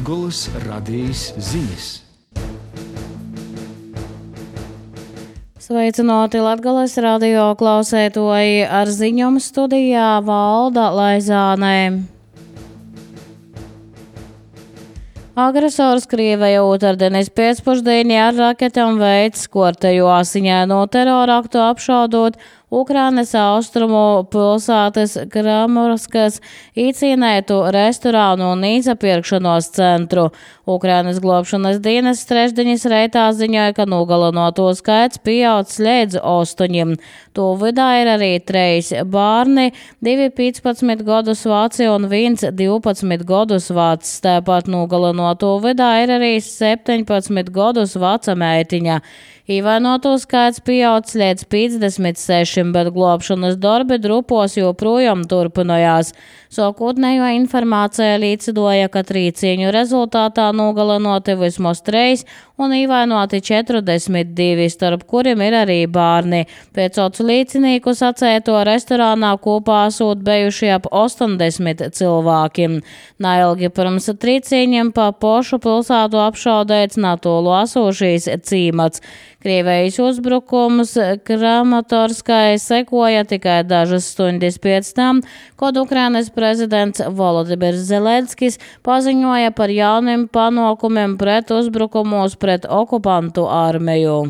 Latgoles radijas ziņas. Sveicināti Latgoles radio klausētoji, ar ziņām studijā Valda Laizānē. Agresors Krievija otrdienas pēcpusdienā ar raketām veids skorteju asiņaino teroraktu apšaudot Ukrainas austrumu pilsētas Kramorskas īcīnētu restorānu un izpirkšanos centru. Ukrainas glābšanas dienas trešdienas reitā ziņoja, ka nogalināto skaits pieaudzis līdz 8. To vidā ir arī 3 bērni, 2 15 gadus veci un 1 12 gadus vecs. Tāpat nogalināto vidā ir arī 17 gadus veca meitiņa. Ievainoto skaits pieaudzis līdz 56, bet glābšanas darbi drupos joprojām turpinājās. Sākotnējo informācija liecināja, ka trīcīņu rezultātā nogalinoti vismaz 3 un ievainoti 42, starp kuriem ir arī bērni. Pēc ocu līdzinieku sacēto restorānā kopā esot bijuši ap 80 cilvēki. Neilgi pirms trīcīņiem pa pošu pilsētu apšaudēts natolu esošīs cīmats. Krievijas uzbrukums Kramatorskai sekoja tikai dažas stundas pēc tam, kad Ukrainas prezidents Volodimirs Zelenskis paziņoja par jauniem panākumiem pret uzbrukumos pret okupantu armiju.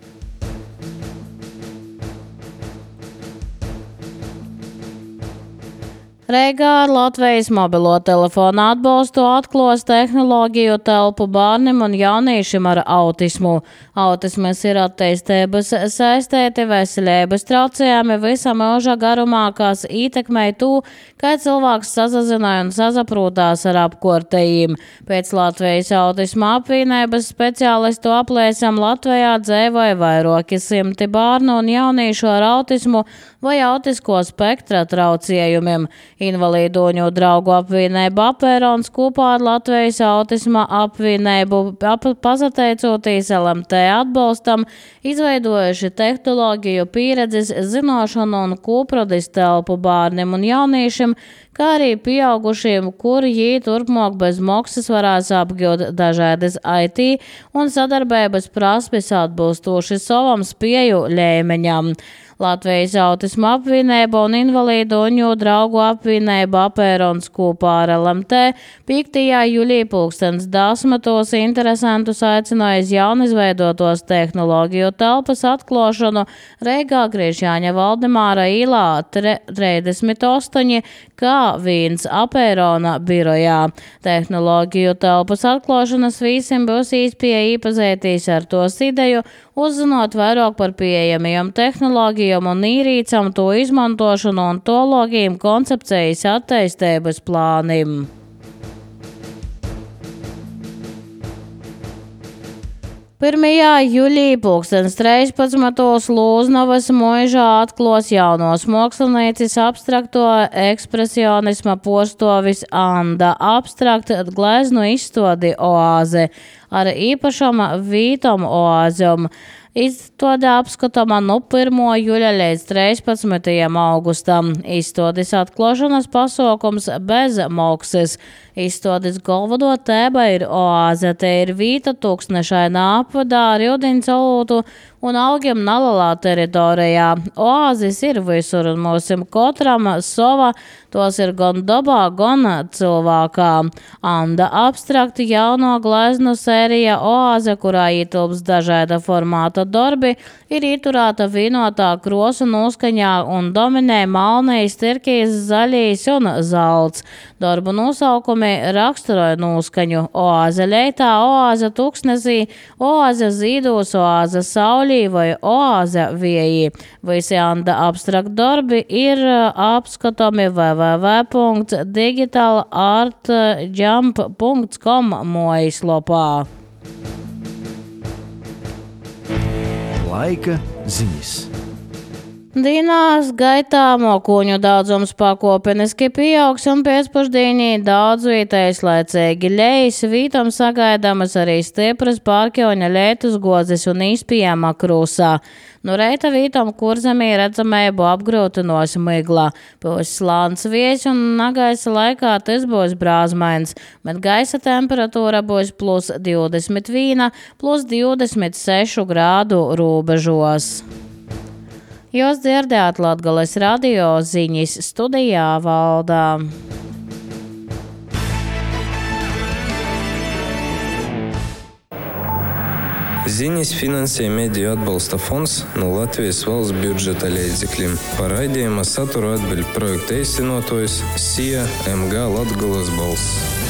Reigā ar Latvijas mobilo telefonu atbalstu atklos tehnoloģiju telpu bērniem un jauniešiem ar autismu. Autisms ir attīstības saistīti veselības traucējumi visa mūža garumā, kas ietekmē to, kā cilvēks sazināja un sazaprūtās ar apkārtējiem. Pēc Latvijas autisma apvienības speciālistu aplēsam Latvijā dzīvoja vairāki 100 bērnu un jauniešu ar autismu vai autisko spektra traucējumiem. Invalīdoņu draugu apvienība Apērons kopā ar Latvijas autisma apvienību pateicoties LMT atbalstam izveidojuši tehnoloģiju pieredzes zināšanu un koprodis telpu bērniem un jauniešiem, kā arī pieaugušiem, kuri jī turpmāk bez maksas varēs apgūt dažādas IT un sadarbības prasmes atbilstoši savam spēju līmeņam. Latvijas autisma apvienība un invalīdoņu draugu apvienība Apērons kopā ar LMT 5. jūlijā 10:10 interesantus aicināja uz jaunizveidotos tehnoloģiju telpas atklāšanu Reigā Griešjāņa Valdemāra īlā 38, kā viens Apērona birojā. Tehnoloģiju telpas atklāšanas visiem būs iespēja iepazīties ar tos ideju, uzzinot vairāk par pieejamajām tehnoloģijām un īrīcam to izmantošanu un teoloģiem koncepcijas attīstības plānim. Pirmajā jūlijā 13. Lūznavas mūžā atklās jaunos mākslinieces abstrakto ekspresionisma postovis Anda abstrakt gleznu izstādi Oāze ar īpašam vītom oāzom. Izstāde apskatāma no 1. jūļa līdz 13. augustam. Izstādes atklāšanas pasākums bez maksas. Izstādes galveno tēma ir oāze. Te ir vīta tūkstnešainā apvadā ar ūdens olūtu un augiem nelielā teritorijā. Oāzes ir visur un mums katram sava, tos ir gan dabā, gan cilvēkā. Anda abstrakti jauno gleznu sērija Oāze, kurā ietilps dažāda formāta darbi, ir ieturēta vienotā krosu noskaņā un dominē melnīs, tirkīs, zaļīs un zelts. Darbu nosaukumi raksturoja noskaņu Oāze leitā, Oāze tuksnesī, Oāze zīdos, Oāze saulī vai Oāze vieji. Visi Anda abstrakt darbi ir apskatāmi www.digitalartjump.com mājaslapā. Laika ziņas. Dienās gaitā mokuņu daudzums pakopeniski pieaugs un pēcpusdienī daudz vietējais laicīgi ļejas, vītam sagaidāmas arī stipras pārkjoņa lietus gozes un īspējama krūsā. No reita vītam Kurzemī redzamību apgrūtinos migla. Būs slāns viesi un nagaisa laikā tas būs brāzmains, bet gaisa temperatūra būs plus 21, plus 26 grādu robežos. Jūs dzirdējāt Latgales radio ziņas, studijā Valdā. Ziņas finansē Mediju atbalsta fonds no Latvijas valsts budžeta līdzekļiem. Par raidījuma saturu atbild projekta īstenotājs SIA MG Latgales balss.